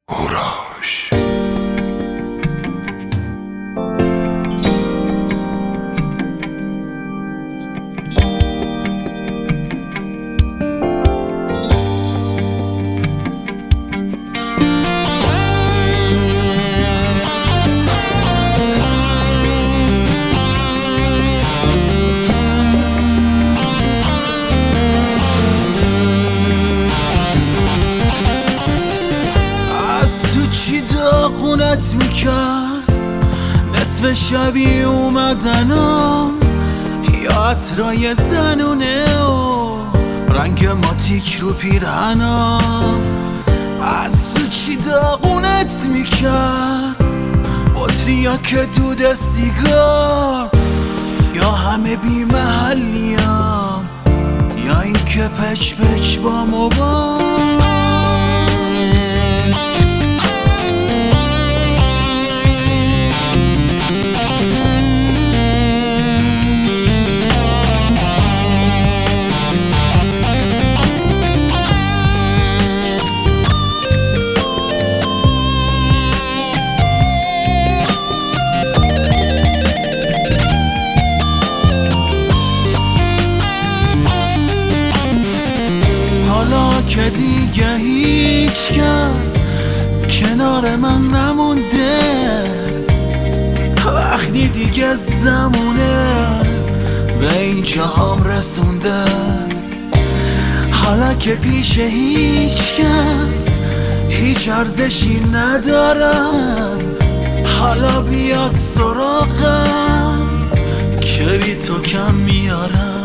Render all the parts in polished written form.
هوراش داغونت میکرد نصف شبی اومدنم یا عطرای زنونه و رنگ ماتیک رو پیرهنم. از تو چی داغونت میکرد؟ بطریا که دود سیگار یا همه بی محلیم یا این که پچ پچ با موبایل. که دیگه هیچ کس کنار من نمونده، وقتی دیگه زمونه به این جهام رسونده. حالا که پیش هیچ کس هیچ ارزشی ندارم، حالا بیا سراغم که بی تو کم میارم.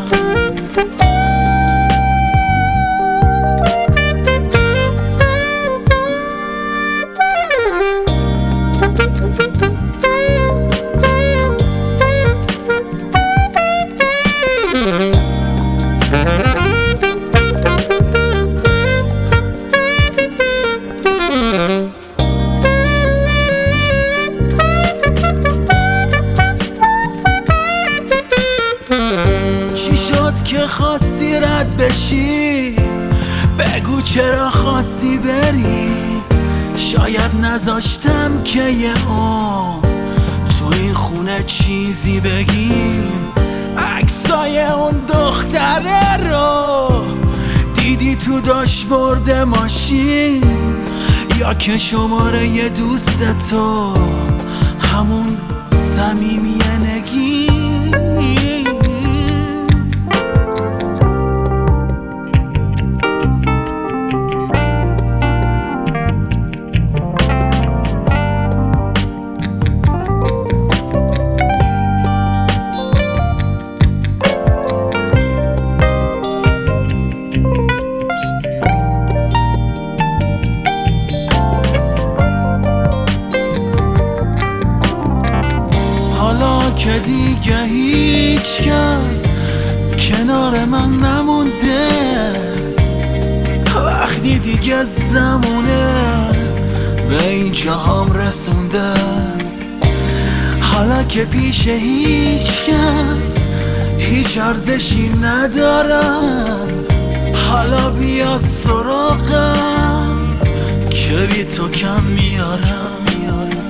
چی شد که خواستی رد بشی؟ بگو چرا خواستی بری؟ شاید نذاشتم که یه تو این خونه چیزی بگیم. عکسای اون دختره رو دیدی تو داشبورد ماشین، یا که شماره یه دوست تو همون صمیمیه نگی؟ که دیگه هیچ کس کنار من نمونده، وقتی دیگه زمونه به این جهام رسونده. حالا که پیش هیچ کس هیچ ارزشی ندارم، حالا بیا سراغم که بی تو کم میارم.